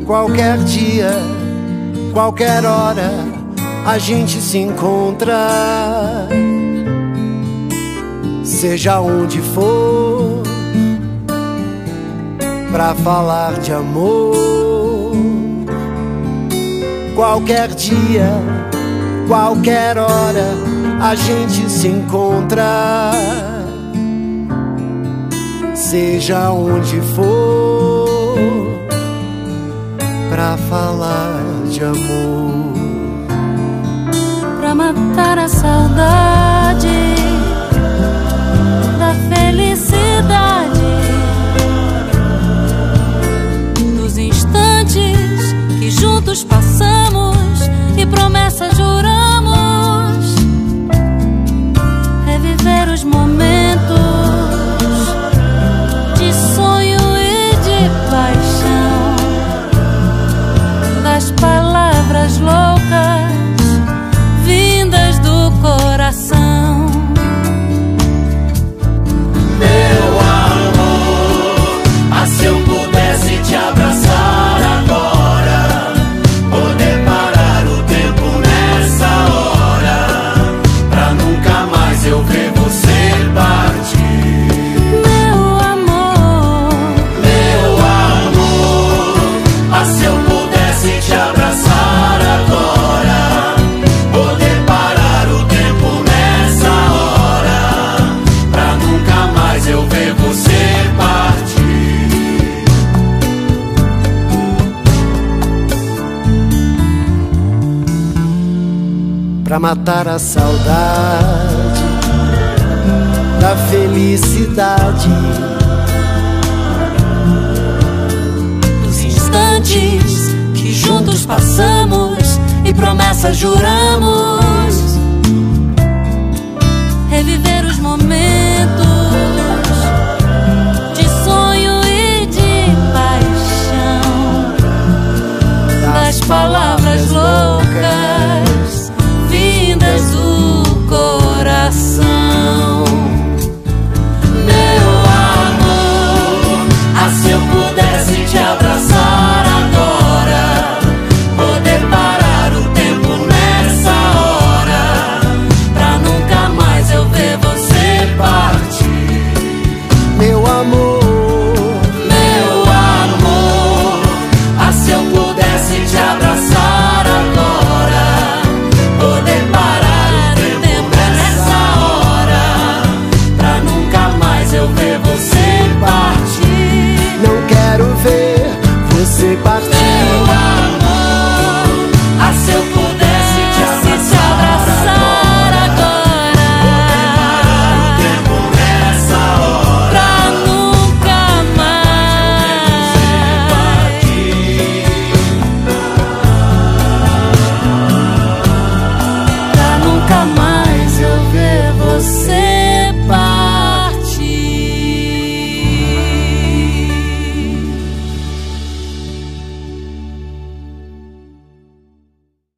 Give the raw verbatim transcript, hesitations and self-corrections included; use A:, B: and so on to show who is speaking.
A: qualquer dia, qualquer hora, a gente se encontra. Seja onde for, pra falar de amor. Qualquer dia, qualquer hora, a gente se encontra. Seja onde for, pra falar de amor.
B: Pra matar a saudade da felicidade, dos instantes que juntos passamos e promessas juramos. Reviver os momentos de sonho e de paixão, das palavras loucas vindas do coração.
C: Meu amor, ah, se eu pudesse te abraçar agora, poder parar o tempo nessa hora, pra nunca mais eu ver você partir.
B: Meu amor,
C: Meu amor, ah, se eu pudesse te abraçar agora, poder parar o tempo nessa hora, pra nunca mais eu ver você partir.
A: Pra matar a saudade da felicidade,
B: dos instantes que juntos passamos e promessas juramos. Reviver os momentos de sonho e de paixão, das palavras loucas vindas do coração.
C: Meu amor, ah, se eu pudesse te abraçar agora, poder parar o tempo nessa hora, pra nunca mais eu ver você partir.
A: meu amor.
C: Meu amor, ah, se eu pudesse te abraçar agora, poder parar o tempo nessa hora, pra nunca mais eu ver você partir.
A: Não quero ver você partir.
C: Meu amor,